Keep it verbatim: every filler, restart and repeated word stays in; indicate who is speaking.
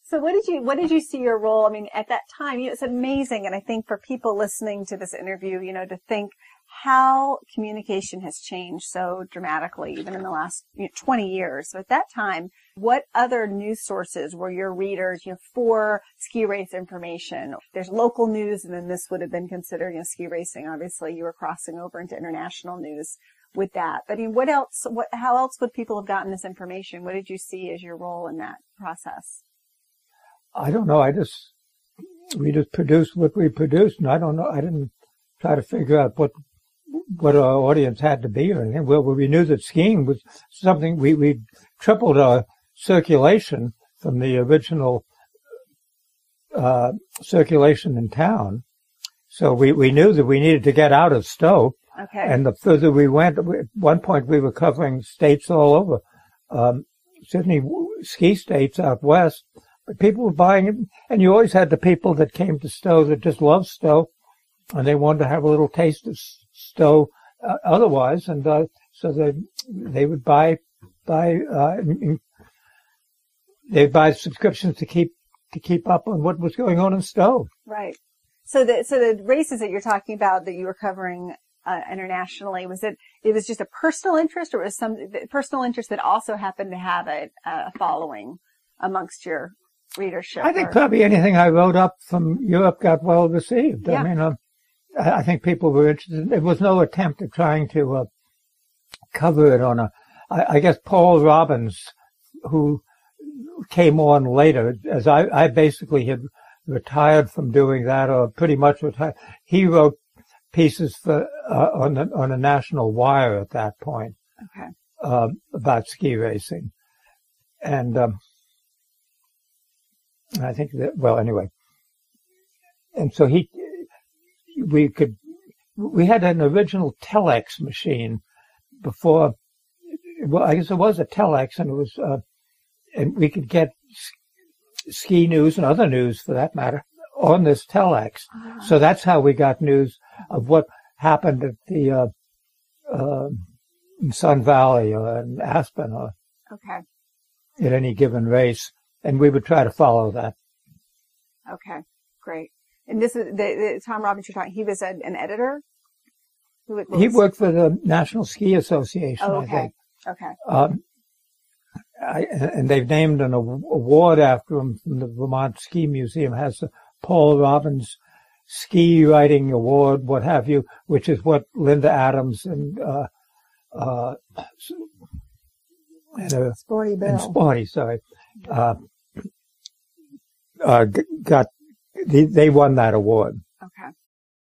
Speaker 1: So what did you, what did you see your role? I mean, at that time, you know, it's amazing. And I think for people listening to this interview, you know, to think how communication has changed so dramatically, even in the last you know, twenty years. So at that time, what other news sources were your readers, you know, for ski race information? There's local news, and then this would have been considered, you know, ski racing. Obviously, you were crossing over into international news with that. But I mean, what else, what, how else would people have gotten this information? What did you see as your role in that process?
Speaker 2: I don't know. I just, we just produced what we produced, and I don't know. I didn't try to figure out what what our audience had to be or anything. Well, we knew that skiing was something, we, we tripled our circulation from the original uh circulation in town. So we, we knew that we needed to get out of Stowe.
Speaker 1: Okay.
Speaker 2: And the further we went, at one point we were covering states all over, um, Sydney ski states out west. But people were buying it, and you always had the people that came to Stowe that just loved Stowe, and they wanted to have a little taste of Stowe uh, otherwise, and uh, so they they would buy buy uh, they'd buy subscriptions to keep to keep up on what was going on in Stowe.
Speaker 1: Right. So the so the races that you're talking about that you were covering uh, internationally, was it it was just a personal interest, or was some personal interest that also happened to have a, a following amongst your readership?
Speaker 2: I think
Speaker 1: or?
Speaker 2: probably anything I wrote up from Europe got well received.
Speaker 1: Yeah.
Speaker 2: I mean, uh, I think people were interested. There was no attempt at trying to uh, cover it on a, I, I guess Paul Robbins, who came on later, as I, I basically had retired from doing that, or pretty much retired. He wrote pieces for, uh, on the, on a national wire at that point.
Speaker 1: Okay.
Speaker 2: Uh, about ski racing. And, um, I think that, well, anyway. And so he, we could, we had an original telex machine before, well, I guess it was a telex, and it was, uh, and we could get ski news and other news for that matter on this telex. Uh-huh. So that's how we got news of what happened at the, uh, uh, in Sun Valley or in Aspen or
Speaker 1: okay.
Speaker 2: at any given race. And we would try to follow that.
Speaker 1: Okay, great. And this is the, the Tom Robbins you're talking. He was an, an editor. Who was,
Speaker 2: he worked for the National Ski Association.
Speaker 1: Oh, okay.
Speaker 2: I think.
Speaker 1: Okay.
Speaker 2: Um, I, and they've named an award after him from the Vermont Ski Museum. Has the Paul Robbins Ski Writing Award, what have you, which is what Linda Adams and uh, uh, and, uh,
Speaker 1: Sporty Bill.
Speaker 2: And Sporty, sorry. Uh, uh, got, they, they won that award.